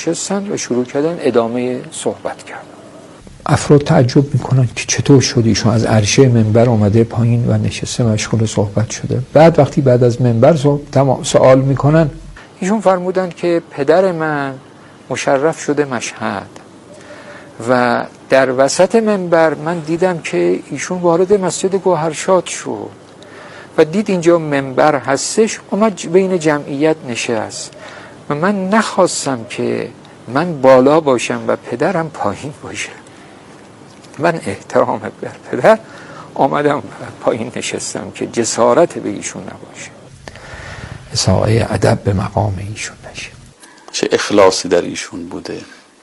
نشستن و شروع کردن ادامه صحبت کردن. افراد تعجب میکنن که چطور شد ایشون از عرشه منبر اومده پایین و نشسته مشغول صحبت شده. بعد از منبر سوال میکنن، ایشون فرمودن که پدر من مشرف شده مشهد و در وسط منبر من دیدم که ایشون وارد مسجد گوهرشاد شد و دید اینجا منبر هستش، اومد بین جمعیت نشست و من نخواستم که من بالا باشم و پدرم پایین باشه. من احترام بر پدر آمدم پایین نشستم که جسارت به ایشون نباشه، اساءه ادب به مقام ایشون نشه. چه اخلاصی در ایشون بوده،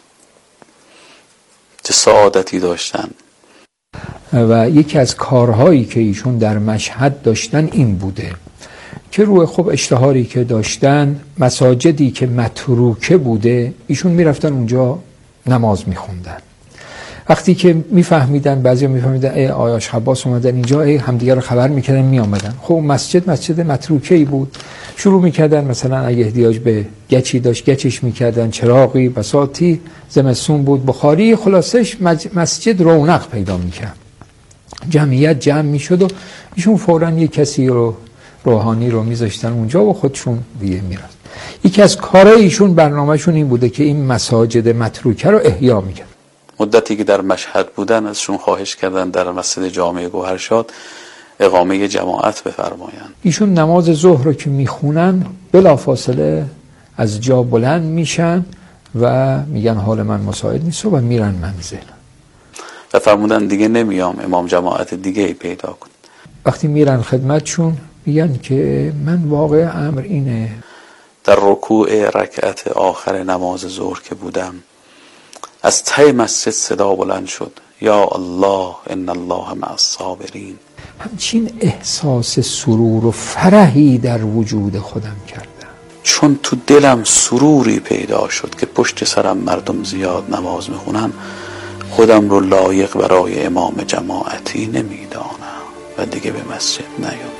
چه سعادتی داشتن. و یکی از کارهایی که ایشون در مشهد داشتن این بوده که روی خب اشتهاری که داشتن، مساجدی که متروکه بوده ایشون میرفتن اونجا نماز میخوندن. وقتی که میفهمیدن، بعضی میفهمیدن ای آیاش عباس اومدن اینجا، ای همدیگه رو خبر میکردن میآمدن. خب مسجد متروکه‌ای بود، شروع میکردن مثلا اگه احتیاج به گچی داشت گچش میکردن، چراغی بساطی، زمستون بود بخاری، خلاصش مسجد رونق پیدا میکرد، جمعیت جمع میشد و ایشون فوراً یک کسی رو روحانی رو میذاشتن اونجا و خودشون دیگه میرفت. یکی از کارهای ایشون برنامه‌شون این بوده که این مساجد متروکه رو احیا میکرد. مدتی که در مشهد بودن ازشون خواهش کردن در مسجد جامع گوهرشاد اقامه جماعت بفرمایند. ایشون نماز ظهر رو که میخونن بلافاصله از جا بلند میشن و میگن حال من مساعد نیست و میرن منزل و فرمودن دیگه نمیام، امام جماعت دیگه ای پیدا کن. وقتی میرن خدمتشون میگن که من واقع امر اینه، در رکوع رکعت آخر نماز ظهر که بودم از ته مسجد صدا بلند شد یا الله ان الله مع الصابرین. همچین احساس سرور و فرحی در وجود خودم کردم، چون تو دلم سروری پیدا شد که پشت سرم مردم زیاد نماز میخونن، خودم رو لایق برای امام جماعتی نمیدانم و دیگه به مسجد نیومد.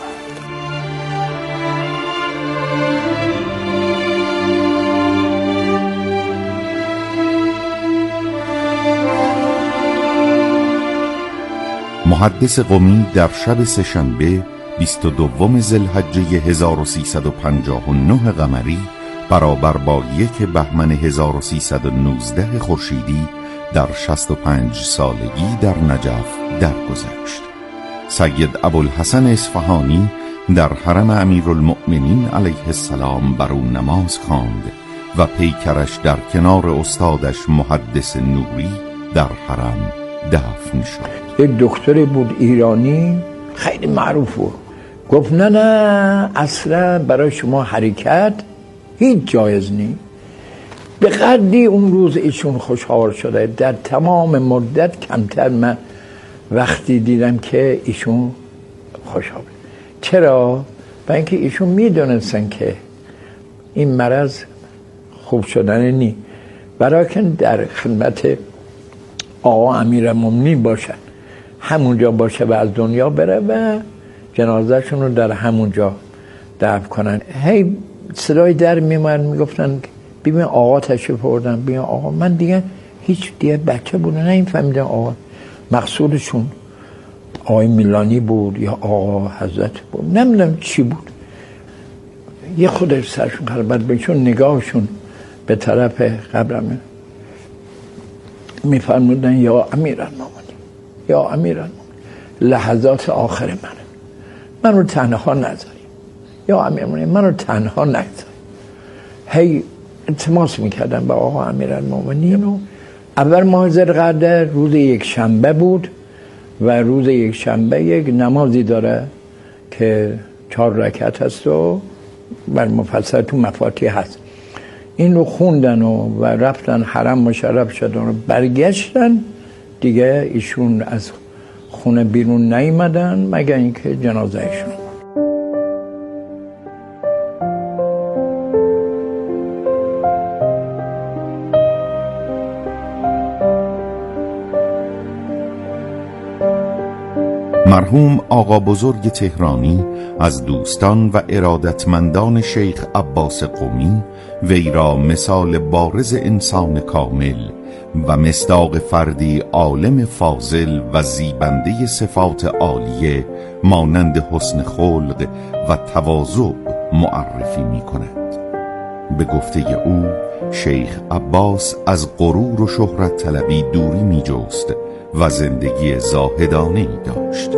محدث قمی در شب سه‌شنبه 22 ذوالحجه 1359 قمری برابر با 1 بهمن 1319 خورشیدی در 65 سالگی در نجف درگذشت. سید ابوالحسن اصفهانی در حرم امیرالمؤمنین علیه السلام بر او نماز خواند و پیکرش در کنار استادش محدث نوری در حرم دفن شد. یک دکتری بود ایرانی خیلی معروف بود، گفت نه اصلا برای شما حرکت هیچ جایز نیست. به قدری اون روز ایشون خوشحال شده، در تمام مدت کمتر من وقتی دیدم که ایشون خوشحال. چرا؟ برای اینکه ایشون میدونستن که این مرض خوب شدن نی، برای که در خدمت آقا امیرالمومنین باشن، همونجا باشه و از دنیا بره و جنازهشون رو در همونجا دفن کنن. هی صدای در میمد میگفتن ببین آقا تشریف آوردن، ببین آقا. من دیگه هیچ دیگه بچه بود نه این فهمیدم آقا مقصودشون آقای میلانی بود یا آقا حضرت بود، نمیدونم چی بود. یه خودش سرشون خلبت بهشون نگاهشون به طرف قبرمه میفرمودن یا امیرالمومنین، یا امیرالمومنین لحظات آخر من رو تنها نذاری، یا امیرالمومنین من رو تنها نذاری. هی التماس میکردن به آقا امیرالمومنین. و اول ماه ذوالقعده روز یک شنبه بود و روز یک شنبه یک نمازی داره که 4 رکعت هست و بر مفصل تو مفاتیح هست. این رو خوندن و رفتن حرم مشرف شدن و برگشتن دیگه ایشون از خونه بیرون نیومدن مگر اینکه جنازهشون. مرحوم آقا بزرگ تهرانی از دوستان و ارادتمندان شیخ عباس قمی وی را مثال بارز انسان کامل و مصداق فردی عالم فاضل و زیبنده صفات عالیه مانند حسن خلق و تواضع معرفی می کند. به گفته او شیخ عباس از غرور و شهرت طلبی دوری می جست و زندگی زاهدانه ای داشت.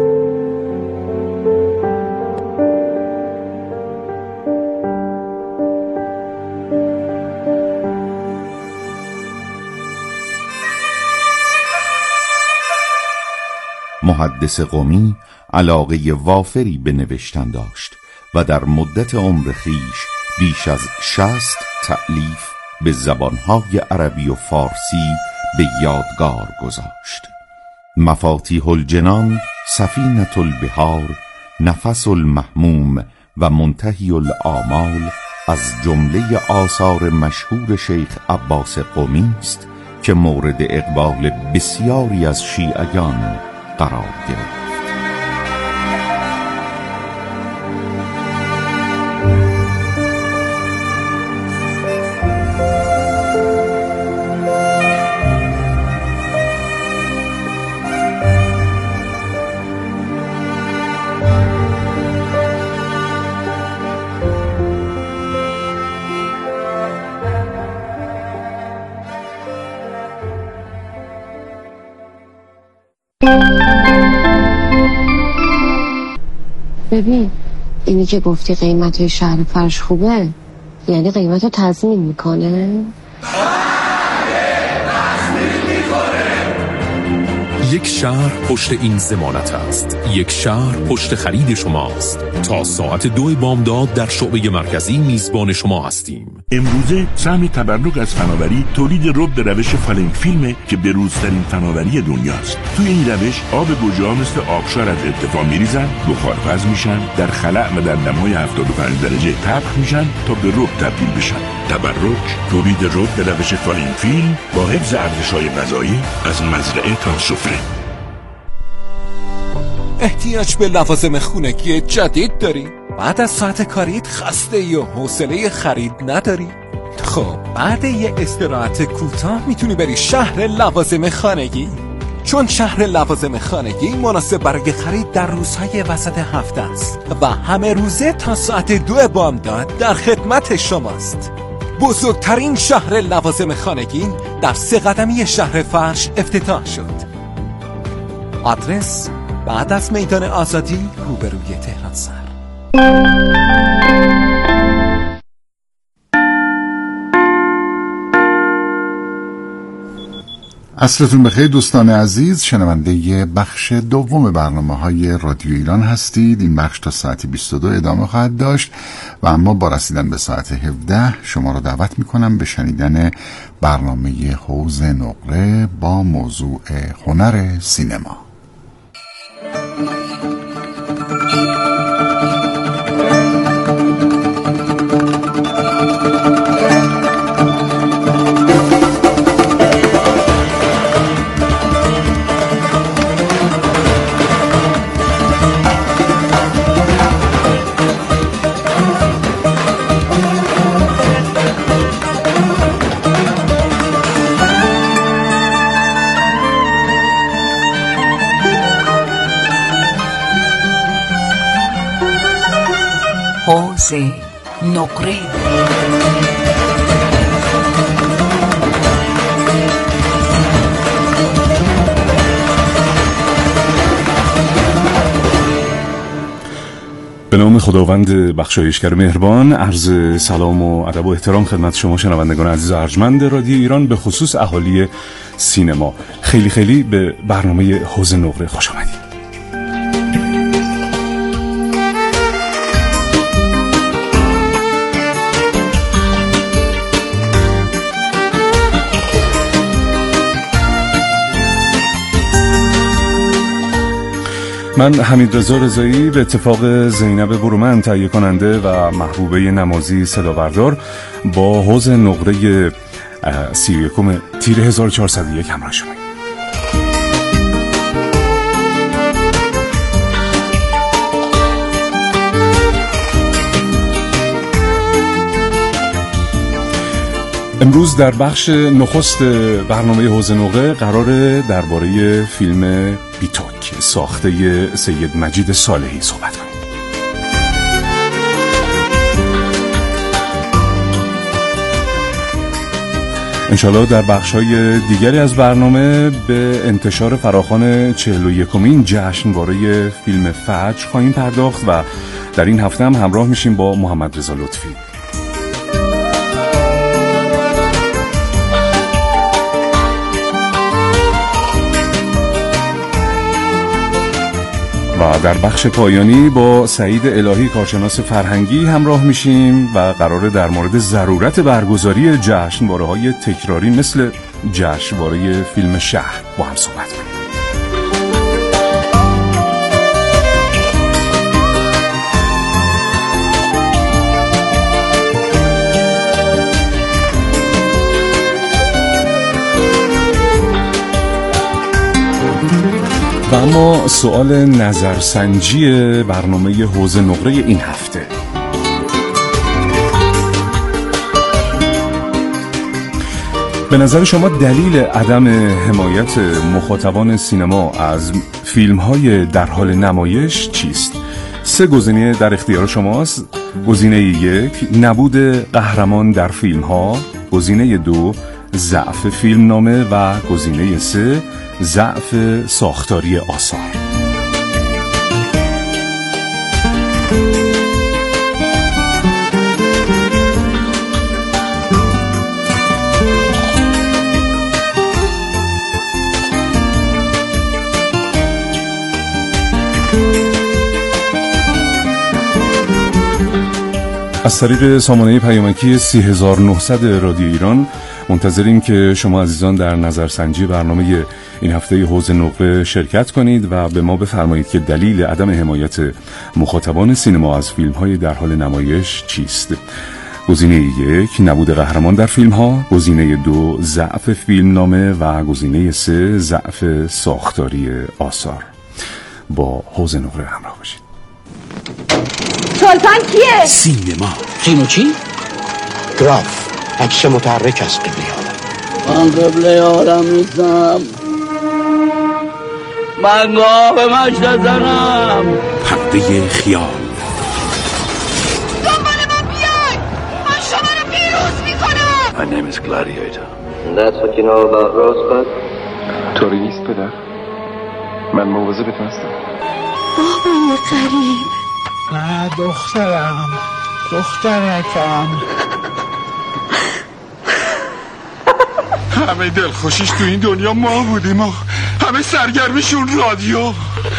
محدث قمی علاقه وافری به نوشتن داشت و در مدت عمر خویش بیش از 60 تألیف به زبانهای عربی و فارسی به یادگار گذاشت. مفاتیح الجنان، سفینة البحار، نفس المهموم و منتهی الآمال از جمله آثار مشهور شیخ عباس قمی است که مورد اقبال بسیاری از شیعیان قرار گرفت. ببین اینی که گفتی قیمت شهر فرش خوبه، یعنی قیمت رو تضمین میکنه؟ یک شهر پشت این ضمانت است. یک شهر پشت خرید شماست. تا ساعت 2 بامداد در شعبه مرکزی میزبان شما هستیم. امروزه سهم تبرک از فناوری تولید رب به روش فالینگ فیلمه که بروزترین فناوری دنیاست. توی این روش آب گوجه‌ها مثل آبشار از ارتفاع میریزن، بخارپز میشن، در خلأ و در دمای 75 درجه طبخ میشن تا به رب تبدیل بشن. تبرک تولید رب به روش فالینگ فیلم با حفظ ارزش‌های غذایی از مزرعه تا سفره. احتیاج به لوازم خونگی جدید داری؟ بعد از ساعت کاریت خسته یا حوصله خرید نداری؟ خب بعد یه استراحت کوتاه میتونی بری شهر لوازم خانگی، چون شهر لوازم خانگی مناسب برای خرید در روزهای وسط هفته است و همه روزه تا ساعت 2 بامداد در خدمت شماست. بزرگترین شهر لوازم خانگی در 3 قدمی شهر فرش افتتاح شد. آدرس بعد از میدان آزادی روبروی تهران سر. عصرتون بخیر دوستان عزیز، شنونده بخش دوم برنامه‌های رادیو ایران هستید. این بخش تا ساعت 22 ادامه خواهد داشت و اما با رسیدن به ساعت 17 شما رو دعوت میکنم به شنیدن برنامه حوض نقره با موضوع هنر سینما. حوض نقره. به نام خداوند بخشایشگر مهربان، عرض سلام و ادب و احترام خدمت شما شنوندگان عزیز و ارجمند رادیو ایران، به خصوص اهالی سینما. خیلی خیلی به برنامه حوض نقره خوش آمدید. من حمیدرضا رضایی به اتفاق زینب برومند تهیه کننده و محبوبه نمازی صدابردار با حوض نقره 31 تیر 1401 همراه شما. امروز در بخش نخست برنامه حوض نقره قراره درباره فیلم پیتوک ساخته سید مجید صالحی صحبت کنیم. انشالله در بخش‌های دیگری از برنامه به انتشار فراخوان 41مین جشنواره فیلم فجر خواهیم پرداخت و در این هفته هم همراه میشیم با محمد رضا لطفی. و در بخش پایانی با سعید الهی کارشناس فرهنگی همراه میشیم و قراره در مورد ضرورت برگزاری جشنواره‌های تکراری مثل جشنواره فیلم شهر با هم صحبت کنیم. و اما سوال نظرسنجی برنامه حوض نقره این هفته. به نظر شما دلیل عدم حمایت مخاطبان سینما از فیلم‌های در حال نمایش چیست؟ 3 گزینه در اختیار شماست. گزینه 1 نبود قهرمان در فیلم‌ها، گزینه 2 ضعف فیلمنامه و گزینه 3 ضعف ساختاری آثار. از طریق سامانه پیامکی 3900 رادیو ایران منتظریم که شما عزیزان در نظرسنجی برنامه این هفته حوض نقره شرکت کنید و به ما بفرمایید که دلیل عدم حمایت مخاطبان سینما از فیلم‌های در حال نمایش چیست. گزینه 1 نبود قهرمان در فیلم‌ها، گزینه 2 ضعف فیلمنامه و گزینه 3 ضعف ساختاری آثار. با حوض نقره همراه باشید. سلطان کیه؟ سینما. سینو چی؟ گراف عکس متحرک از قبله من قبله آدم نیستم، من گاه به مشت زنم. پرده خیال. دنبال ما بیای، من شما رو پیروز میکنم. My name is Gladiator. دست و کنار بر راست بد. طوری نیست پدر، من مواظبتون هستم. بابای قریب. نه دخترم، دخترکم. همه دلخوشیش تو این دنیا ما بودیم و همه سرگرمشون رادیو.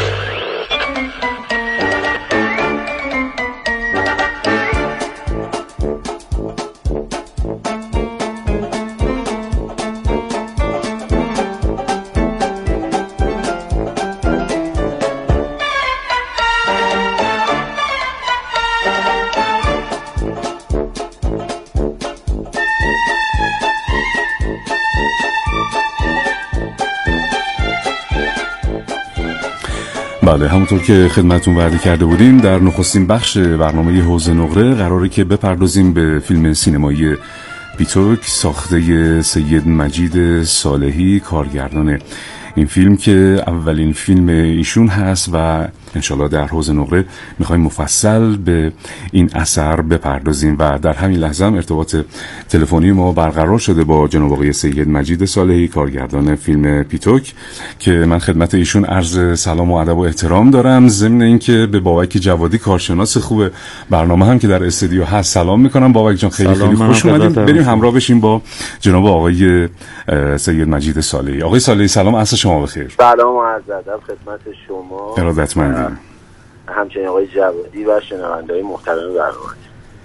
بله، همونطور که خدمتون وعده کرده بودیم در نخستین بخش برنامه حوض نقره قراره که بپردازیم به فیلم سینمایی پیتوک ساخته سید مجید صالحی کارگردان این فیلم که اولین فیلم ایشون هست و انشالله در حوض نقره میخوایم مفصل به این اثر بپردازیم و در همین لحظه هم ارتباط تلفنی ما برقرار شده با جناب آقای سید مجید صالحی کارگردان فیلم پیتوک که من خدمت ایشون عرض سلام و ادب و احترام دارم، ضمن اینکه به بابک جوادی کارشناس خوب برنامه هم که در استودیو هست سلام میکنم. بابک جان خیلی خوش اومدید. بریم همراه بشیم با جناب آقای سید مجید صالحی. آقای صالحی سلام، عصر شما بخیر. سلام و عرض ادب خدمت شما ارادتمندیم، همچنین آقای جوادی و شنونده‌های محترم برنامه.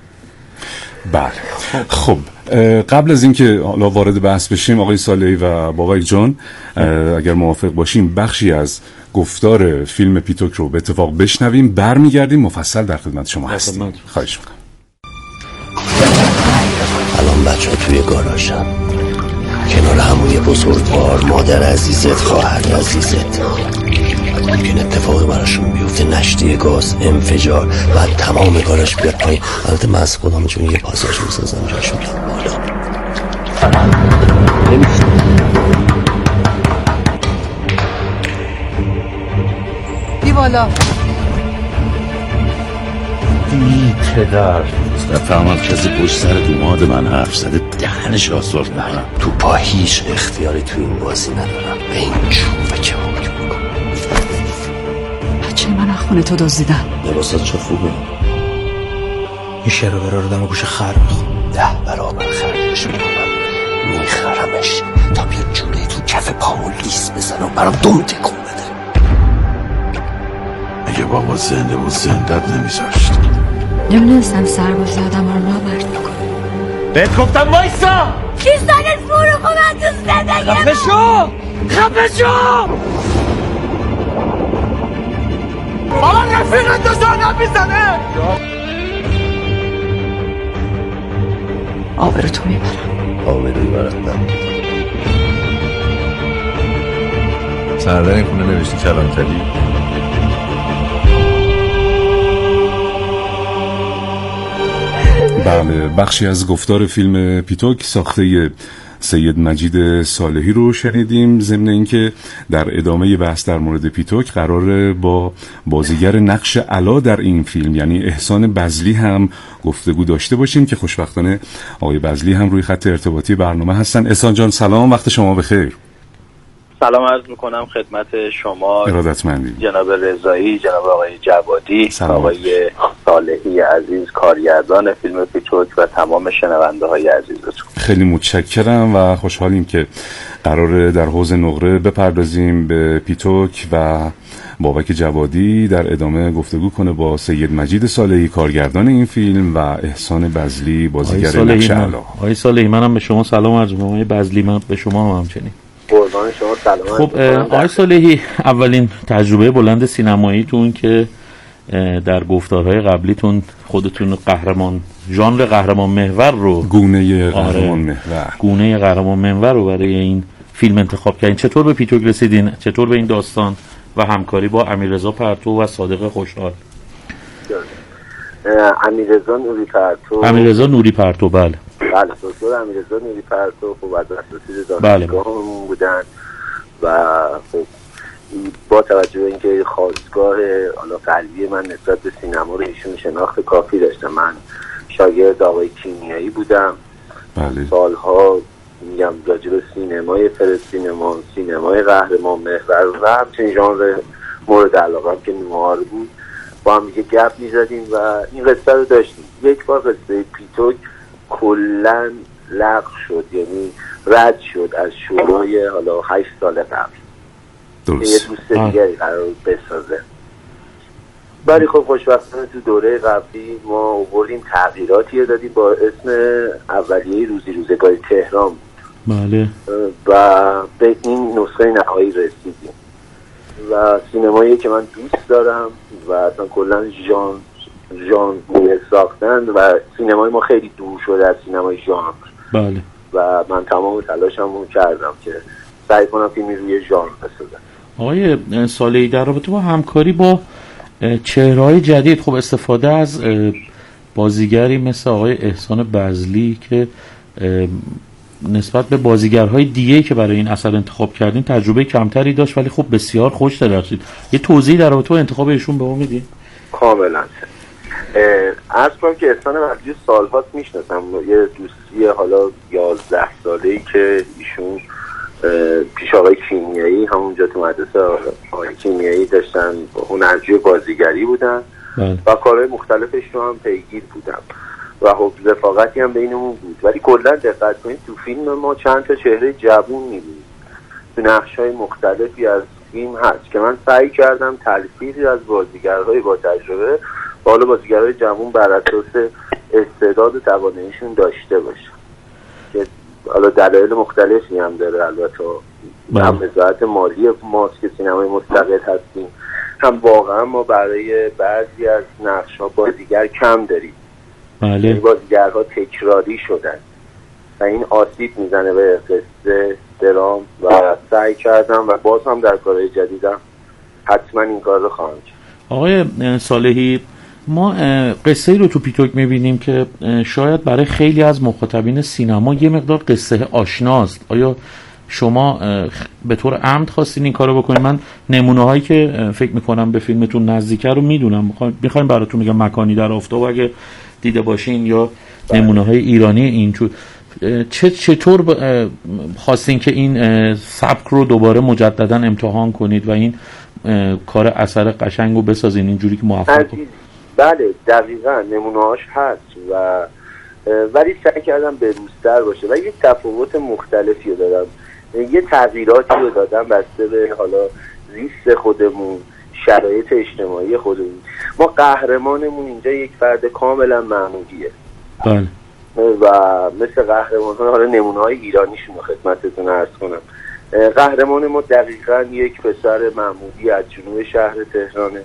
بله خب قبل از اینکه حالا وارد بحث بشیم آقای صالحی و بابک جان اگر موافق باشیم بخشی از گفتار فیلم پیتوک رو به اتفاق بشنویم، برمیگردیم مفصل در خدمت شما هستیم. خواهش میکنم. الان بچه ها توی گاراژن کنار عموی بزرگوار، مادر عزیزت، خواهر عزیزت. ممکن اتفاقی براشون بیفته، نشتی گاز، انفجار، بعد تمام گاراژ بیاد پایین. البته من از خودم جون یه پاساژ میسازم جاشون بالا. بی بالا بی پدر نفهمم کسی پشت سر دوماد من حرف زده دهنش آسفالت میکنم. تو پا هیچ اختیاری تو این بازی ندارم. به این چوبه که حکم میکنم. بچه من از خونه تو دزدیدم. لباسات چه خوبه. این شعر و برار دم گوش خر میخوام. 10 برابر خریدش میکنم. میخرمش تا بیا جوله تو کف پامون لیس بزنم برام دم تکون بده. اگه بابا زنده بود زندت نمیذاشت. نمیدونستم سربازی آدم رو نابرد میکنه. بهت گفتم وایسا. کی سالت فرو خوبن تو زندگی خفه شو خفه شو. بابا رفیقت داشت آدم میزنه. آبرو تو میبرم. آبروی برات نبود. سردن این خونه نوشتی کلانتری. بله، بخشی از گفتار فیلم پیتوک ساخته سید مجید صالحی رو شنیدیم. ضمن اینکه در ادامه بحث در مورد پیتوک قراره با بازیگر نقش علا در این فیلم یعنی احسان بزلی هم گفتگو داشته باشیم که خوشبختانه آقای بزلی هم روی خط ارتباطی برنامه هستن. احسان جان سلام، وقت شما بخیر. سلام عرض میکنم خدمت شما ارادتمندی جناب رضایی، جناب آقای جوادی، سلام. آقای صالحی عزیز کارگردان فیلم پیتوک و تمام شنونده های عزیزتون. خیلی متشکرم و خوشحالیم که قراره در حوض نقره بپردازیم به پیتوک و بابک جوادی در ادامه گفتگو کنه با سید مجید صالحی کارگردان این فیلم و احسان بزلی بازیگر نقش علا. آقای صالحی منم به شما سلام عرض می‌کنم. آقای بزلی من به شما هم همچنین. قربان شما سلام. خب آقای صالحی اولین تجربه بلند سینماییتون که در گفتارهای قبلیتون خودتون قهرمان ژانر قهرمان محور رو گونه قهرمان محور گونه قهرمان محور رو برای این فیلم انتخاب کردین. چطور به پیتوک رسیدین؟ چطور به این داستان و همکاری با امیررضا پرتو و صادق خوشحال؟ امیررضا نوری پرتو بله دکتر امیررضا نوری پرتو خب از اساتید دانشگاهمون بودن و خب با توجه به اینکه خواستگاه قلبی من نسبت به سینما رو ایشون شناخت کافی داشتم. من شاگرد آقای کیمیایی بودم. بله. سالها میگم راجع به سینمای فلسطینمان، سینمای قهرمان محور و همچنین ژانر مورد علاقه هم که نوار بود با هم دیگه گپ میزدیم و این قصه رو داشتیم. یک بار قصه پیتوک کلن لغو شد، یعنی رد شد از شورای 8 سال قبل. درست. یه دوست دیگری قرار بسازه. ولی خب خوشبختانه تو دوره قبلی ما آوردیم تغییراتی دادیم با اسم اولیه روزی روزگاری تهران بود. بله. و به این نسخه نهایی رسیدیم و سینمایی که من دوست دارم و اصلا کلا ژانر ساختن و سینمای ما خیلی دور شده از سینمای ژانر. بله. و من تمام تلاشمو کردم که سعی کنم فیلمی روی ژانر بسازم. آقای صالحی در رابطه با همکاری با چهره‌های جدید، خب استفاده از بازیگری مثل آقای احسان بزلی که نسبت به بازیگرهای دیگه که برای این اثر انتخاب کردین تجربه کمتری داشت ولی خب بسیار خوش درخشید. یه توضیح در رابطه با انتخاب ایشون به ما میدین؟ کاملا. عرض کنم که احسان بزلی سالهاست میشناسم. یه دوستی حالا 11 ساله‌ای که ایشون پیش آقای کیمیایی همونجا تو مدرسه آقای کیمیایی داشتن، هنرجوی بازیگری بودن و کارهای مختلفش رو هم پیگیر بودم و خب رفاقتی هم بینمون بود. ولی کلا دقت کنید تو فیلم ما چند تا چهره جوون می‌بینید تو نقش‌های مختلفی از فیلم هست که من سعی کردم تلفیقی از بازیگرهای با تجربه و حالا بازیگرهای جوون بر اساس استعداد و تواناییشون داشته باشن که حالا دلایل مختلفی هم داره. البته هم وضعیت مالی ماست که سینمای مستقل هستیم، هم واقعا ما برای بعضی از نقش‌ها بازیگر کم داریم. بله. بازیگرها تکراری شدن و این آسیب میزنه به قصه درام و سعی کردم و باز هم در کارهای جدیدم حتما این کار رو خواهم کرد. آقای صالحی ما قصه ای رو تو پیتوک میبینیم که شاید برای خیلی از مخاطبین سینما یه مقدار قصه آشناست. آیا شما به طور عمد خواستین این کارو بکنید؟ من نمونه هایی که فکر میکنم به فیلمتون نزدیکه رو میدونم، میخوایم براتون میگم مکانی در آفتاب اگه دیده باشین، یا نمونه های ایرانی اینجور. چطور خواستین که این سبک رو دوباره مجددا امتحان کنید و این کار اثر قشنگ رو بسازین اینجوری که موفق؟ بله دقیقا نمونه‌هاش هست و ولی سعی کردم بروزتر باشه و یک تفاوت مختلفی رو دادم، یه تغییراتی رو دادم بسته به حالا زیست خودمون، شرایط اجتماعی خودمون. ما قهرمانمون اینجا یک فرد کاملا معمولیه. بله. و مثل قهرمان ها، حالا نمونه های ایرانیشون رو خدمتتون عرض کنم، قهرمان ما دقیقا یک پسر معمولی از جنوب شهر تهرانه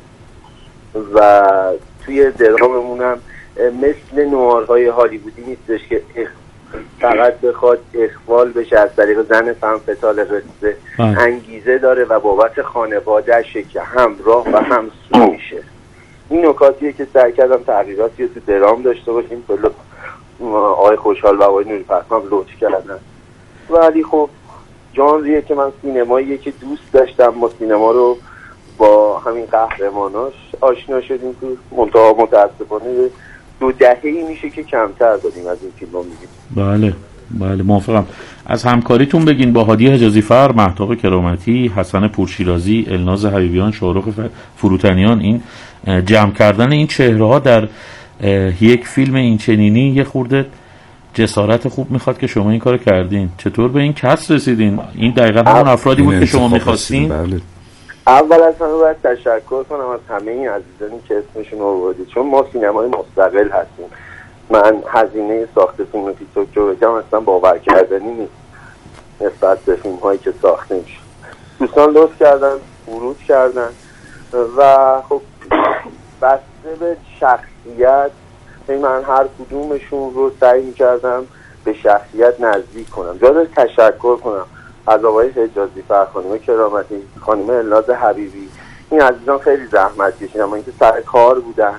و توی دراممون هم مثل نوارهای هالیوودی نیستش که فقط بخواد اخوال بشه از طریق زن فهم فتال قصه. انگیزه داره و بابت خانوادهشه که همراه و همسو میشه. این نکاتیه که سعی کردم تغییراتی رو تو درام داشته باشیم. آقای خوشحال و آقای نوری پهلوان لطف کردن، ولی خب ژانریه که من سینماییه که دوست داشتم. ما سینما رو با همین قهرماناش آشنا شدیم تو منتها متاسفانه 2 دهه‌ای میشه که کمتر داریم از این فیلم‌ها می‌بینیم. بله موافقم. از همکاریتون بگین با هادی حجازی فر، مهتاب کرامتی، حسن پورشیرازی، الناز حبیبیان، شاهرخ فروتنیان، این جمع کردن این چهره‌ها در یک فیلم این چنینی یه خورده جسارت خوب میخواد که شما این کار کردین. چطور به این کسب رسیدین؟ این دقیقا همون افرادی بود که شما میخواستین؟ بله. اول از همه باید تشکر کنم از همه این عزیزانی که اسمشون رو آوردید، چون ما سینمای مستقل هستیم. من هزینه ساخت فیلم پیتوک رو بگم اصلا باور کردنی نیست نسبت به فیلم هایی که ساخته میشه. دوستان لطف کردن، ورود کردن و خب بسته به شخصیت من هر کدومشون رو سعی می‌کردم به شخصیت نزدیک کنم. جا داره تشکر کنم از آقای حجازی فر، خانم کرامتی، خانم الناز حبیبی. این عزیزان خیلی زحمت کشیدن، اما اینکه سر کار بودن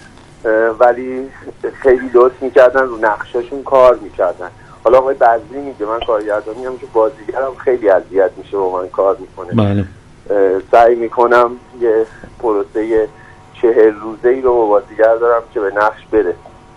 ولی خیلی لطف می‌کردن، رو نقشاشون کار می‌کردن. حالا آقای بزری میگه من کارگردانی هم که بازیگرم خیلی اذیت میشه با من کار میکنه. بله. سعی میکنم یه پروسه 40 روزه‌ای رو با بازیگر دارم که به نقش برسه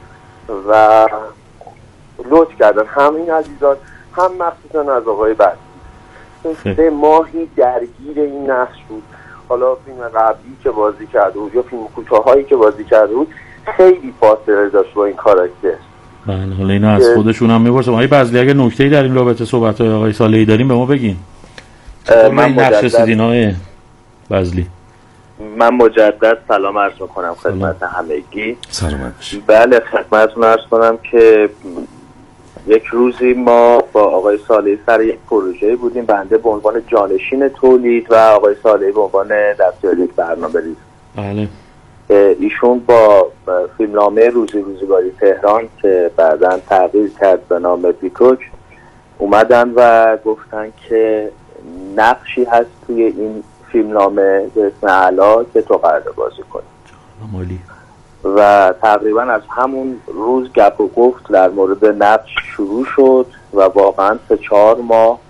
و لطف کردن همین عزیزان، هم مخصوصا از آقای بزری 3 ماهی درگیر این نقش بود. حالا فیلم قبلی که بازی کرده بود یا فیلم کوتاهایی که بازی کرده بود خیلی فاصله داشت با این کاراکتر. بله. حالا اینا از خودشون هم میپرسم. آقای بزلی اگه نکته‌ای در این رابطه صحبت‌های آقای صالحی داریم به ما بگین. من نقش رسیدین آقای بزلی؟ من مجدد سلام عرض میکنم خدمت همگی. سلامت باشید. بله خدمتتون عرض کنم که یک روزی ما با آقای صالحی سر یک پروژه بودیم، بنده به عنوان جانشین تولید و آقای صالحی به عنوان دستیار یک برنامه‌ریز. بله. ایشون با فیلمنامه روزگاری تهران که بعداً تغییر کرد به نام پیتوک اومدن و گفتن که نقشی هست توی این فیلمنامه به اسم علا که تو قراره بازی کنی. مالی. و تقریبا از همون روز گپ و گفت در مورد نقش شروع شد و واقعا 3-4 ماه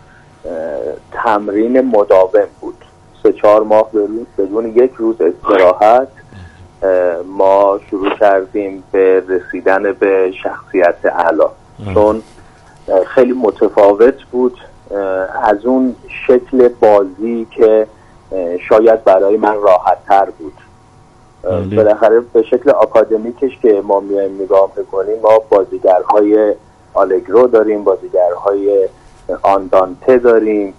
تمرین مداوم بود. 3-4 ماه بدون یک روز استراحت ما شروع کردیم به رسیدن به شخصیت علا، چون خیلی متفاوت بود از اون شکل بازی که شاید برای من راحت تر بود. بالاخره به شکل آکادمیکش که ما میایم نگاه میکنیم، ما بازیگرهای آلگرو داریم، بازیگرهای آندانته داریم،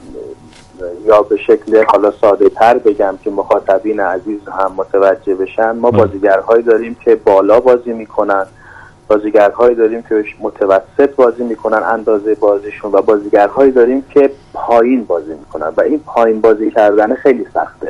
یا به شکل حالا ساده تر بگم که مخاطبین عزیز هم متوجه بشن، ما بازیگرهایی داریم که بالا بازی میکنن، بازیگرهایی داریم که متوسط بازی میکنن اندازه بازیشون، و بازیگرهایی داریم که پایین بازی میکنن و این پایین بازی کردن خیلی سخته.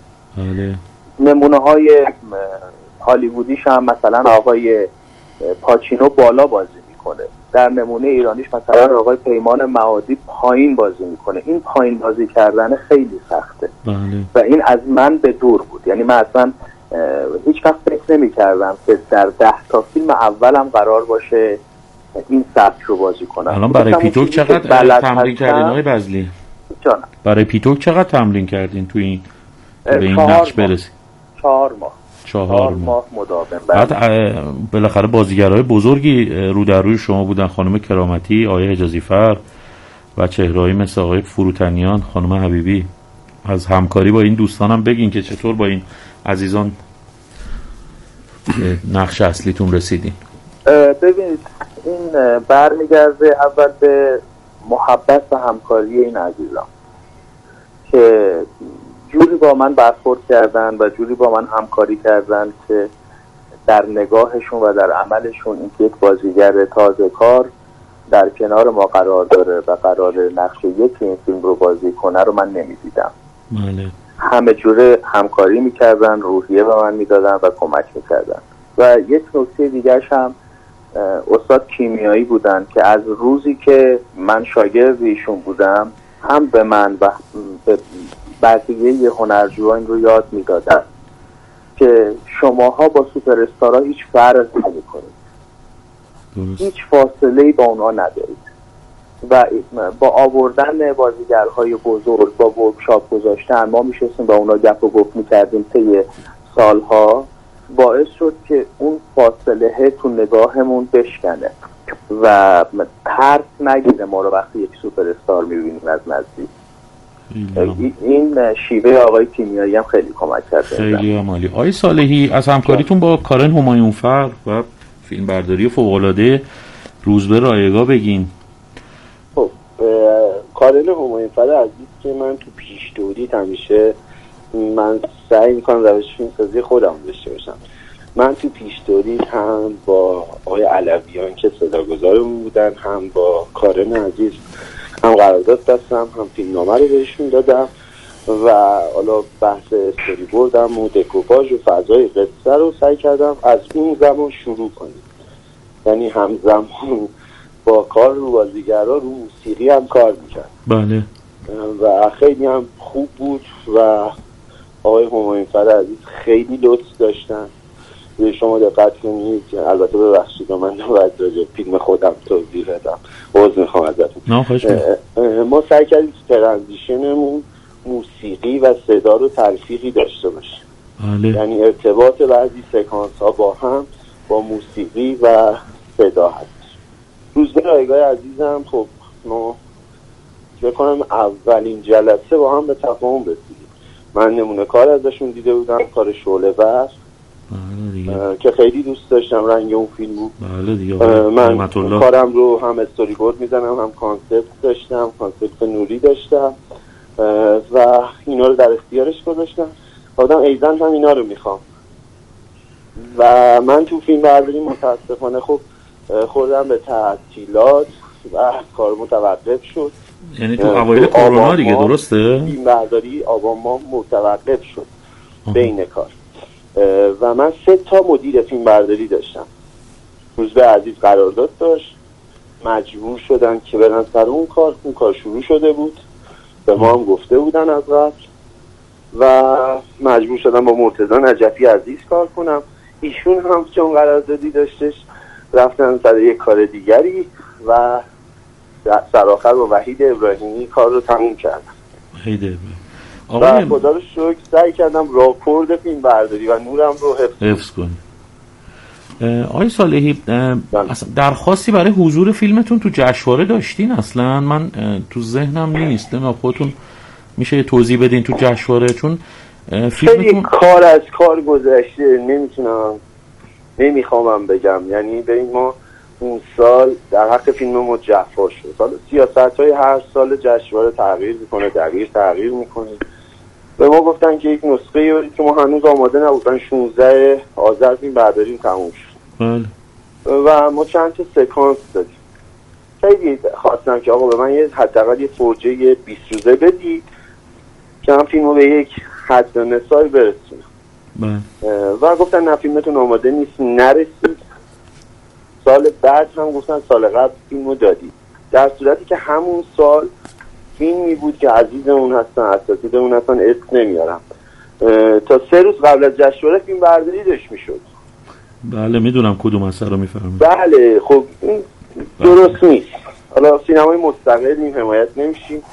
نمونه های هالیوودیش هم مثلا آقای پاچینو بالا بازی میکنه، در نمونه ایرانیش مثلا آقای پیمان معادی پایین بازی میکنه. این پایین بازی کردن خیلی سخته و این از من به دور بود. یعنی من اصلا هیچ وقت فکر نمی کردم که در 10 تا فیلم اولم قرار باشه این سبک رو بازی کنم. الان برای پیتوک چقدر تمرین کردین آقای بزلی؟ جانم. برای پیتوک چقدر تمرین کردین تو این به این نقش برسید؟ 4 ماه. 4 ماه مداوم. بعد بالاخره بازیگرای بزرگی رو در روی شما بودن، خانم کرامتی، آقای حجازی فر و چهرهایی مثل آقای فروتنیان، خانم حبیبی. از همکاری با این دوستانم بگین که چطور با این عزیزان نقش اصلیتون رسیدین. ببینید این برمیگرده اول به محبت و همکاری این عزیزان که جوری با من برخورد کردن و جوری با من همکاری کردن که در نگاهشون و در عملشون این یک بازیگر تازه کار در کنار ما قرار داره و قرار نقش یک این فیلم رو بازی کنه رو من نمیدیدم. بله. همه جوره همکاری میکردن، روحیه به من میدادن و کمک میکردن. و یک نکته دیگرش هم استاد کیمیایی بودن که از روزی که من شاگرد ایشون بودم هم به من و به بقیه هنرجویان رو یاد میدادن که شماها با سوپر استارها هیچ فرق نمی‌کنید، هیچ فاصله‌ای با اونها ندارید و با آوردن بازیگرهای بزرگ، با ورکشاپ گذاشتن، ما میشستیم با اونا گپ و گفت میکردیم طی سالها، باعث شد که اون فاصله تو نگاهمون بشکنه و ترس نگیره ما رو وقتی یک سوپر استار میبینیم از نزدیک. این شیوه آقای کیمیایی هم خیلی کمک کرده. خیلی عالی. آقای صالحی، از همکاریتون با کارن همایونفر و فیلم برداری فوق‌العاده روزبه رایگا بگین. خب کارن همایونفر عزیز که من تو پیش تولید همیشه من سعی میکنم روش فیلم سازی خودم داشته باشم. من تو پیش تولید هم با آقای علویان که صداگذارمون بودن، هم با کارن عزیز هم قرارداد داشتم، هم فیلمنامه رو بهشون دادم و حالا بحث استوری بردم و دکوپاژ و فضای قصه رو سعی کردم از اون زمان شروع کنیم. یعنی همزمان با کار رو بازیگرها رو موسیقی هم کار میکرد. بله. و خیلی هم خوب بود و آقای همایونفر عزیز خیلی لطف داشتن. شما دقت کنید، البته ببخشید من نباید راجع فیلم خودم توضیح بدم، عذر میخوام ازتون. ما سعی کردیم ترانزیشنمون موسیقی و صدا رو تلفیقی داشته باشه. بله. یعنی ارتباط بعضی سکانس ها با هم با موسیقی و صدا هست. روزبه رایگاه عزیزم خب ما فکر کنم اولین جلسه با هم به تفاهم رسیدیم. من نمونه کار ازشون دیده بودم، کار شعله ور که خیلی دوست داشتم، رنگ اون فیلم بود. بله دیگه. من کارم رو هم استوری بورد میزنم، هم کانسپت داشتم، کانسپت نوری داشتم و اینا رو در اختیارش گذاشتم. آدم ایزن هم اینا رو میخوام و من تو فیلم برداری متاسفانه خب خوردم به تعطیلات و کار متوقف شد. یعنی تو اوایل کرونا دیگه، درسته؟ فیلم برداری آبان ماه متوقف شد بین کار و من 3 تا مدیر فیلم برداری داشتم. روزبه عزیز قرارداد داشت، مجبور شدن که برن سر اون کار شروع شده بود، به ما هم گفته بودن از قبل و مجبور شدم با مرتضی نجفی عزیز کار کنم. ایشون هم چون قراردادی داشتش رفتن سر یک کار دیگری و سرآخر با وحید ابراهیمی کار رو تموم کردم. وحید و خدا رو شکر سعی کردم راکورد فیلم برداری و نورم رو حفظ کنم. آقای صالحی، درخواستی برای حضور فیلمتون تو جشنواره داشتین؟ اصلا من تو ذهنم نیست، نه خودتون میشه توضیح بدین تو جشنواره؟ چون فیلمتون کار از کار گذشته، نمیخوامم بگم. یعنی ببین ما اون سال در حق فیلم ما جفا شد. حالا سیاست‌های هر سال جشنواره تغییر میکنه، تغییر میکنه. به ما گفتن که یک نسخه برید که ما هنوز آماده نبودن. 16 آذر فیلم برداریم تموم شد. بله. و ما چند تا سکانس دادیم. خیلی خواستم که آقا به من حداقل یه فرجه 20 روزه بدید که من فیلمو به یک حد نصای برسونم. و گفتن نه فیلمتون آماده نیست، نرسید. سال بعد هم گفتن سال قبل فیلمو دادید، در صورتی که همون سال فیلمی بود که عزیزمون هستن، اساتیدمون هستن، اسم نمیارم، تا 3 روز قبل از جشنواره فیلم برداری داشت میشد. بله میدونم کدوم اثر رو میفرمایید. بله خب این درست نیست. حالا سینمای مستقل حمایت نمیشیم.